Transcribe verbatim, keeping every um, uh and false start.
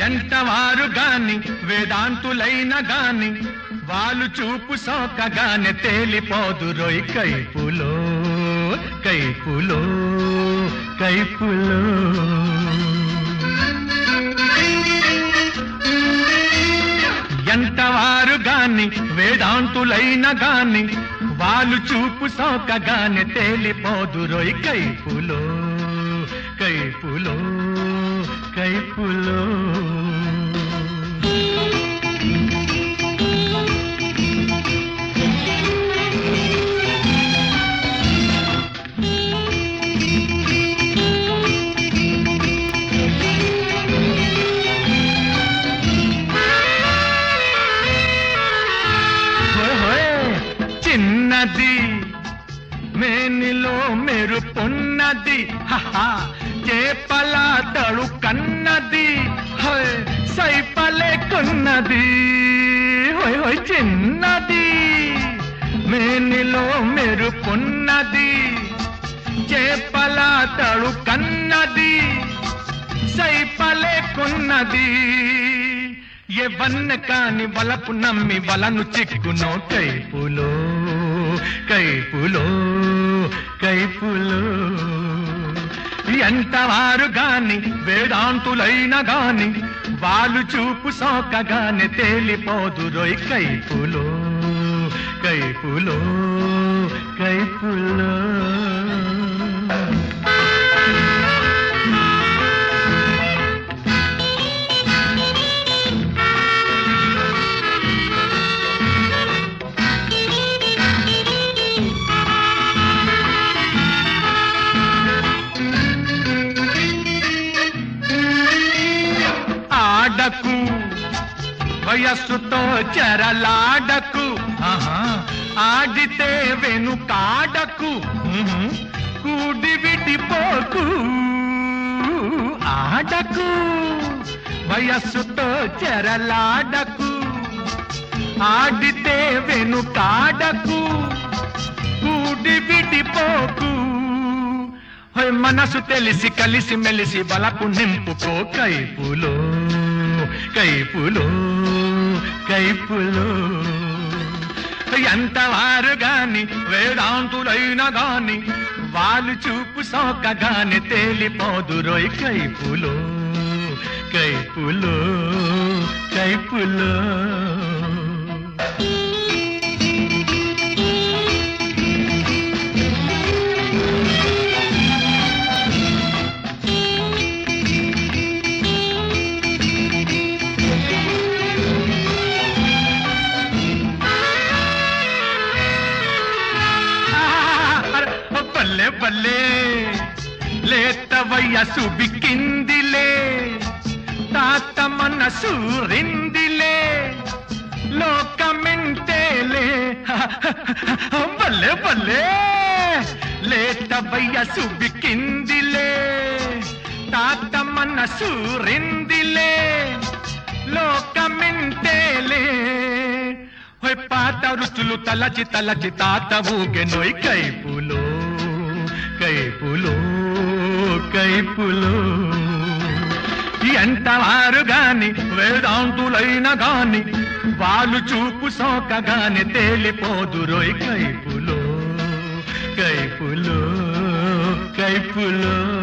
ఎంతవారు గాని వేదాంతులైన గాని వాళ్ళు చూపు సోకగానే తేలిపోదురోయ్ కైపులో కైపులో కైపులో. ఎంతవారు గాని వేదాంతులైన గాని వాళ్ళు చూపు సోకగానే తేలిపోదురోయ్ కైపులో కైపులో కైపులో. చిన్నది మేనిలో మెరుపున్నది చేపల తడు కన్నది సైపలేకున్నది హోయ్ హోయ్. చిన్నది మేనిలో మెరుపున్నది చేపల తడు కన్నది సైపలేకున్నది. ఎవన్న కాని వలపు నమ్మి వలను చిక్కునో కైపులో కైపులో కైపులో. ఎంతవారు గాని వేదాంతులైన గాని వాళ్ళు చూపు సోకగానే తేలిపోదురోయ్ కైపులో కైపులో కైపులో. ఆడకు వయస్సుతో చెరలాడకు ఆడితే వెనుకాడకు కూడి విడిపోకు. ఆడకు వయస్సుతో చెరలాడకు ఆడితే వెనుకాడకు కూడి విడిపోకు. మనసు తెలిసి కలిసి మెలిసి బలపు నింపుకో కైపులో కైపులో కైపులో. ఎంతవారు గాని వేదాంతులైన గాని వాళ్ళు చూపు సోకగానే తేలిపోదురోయ్ కైపులో కైపులో కైపులో. బల్లే బల్లే లేత వయసు బిక్కిందిలే తాత మనసు రిందిలే లోకమెంటేలే. బల్లే బల్లే లేత వయసు బిక్కిందిలే తాత మనసు రిందిలే లోకమెంటేలే. పాత రుచులు తలచి తలచి తాత ఊగెనోయ్ కైపులో కైపులో కైపులో. ఎంతవారు గాని వేదాంతులైన గాని వాళ్ళు చూపు సోకగానే తేలిపోదురోయ్ కైపులో కైపులో కైపులో.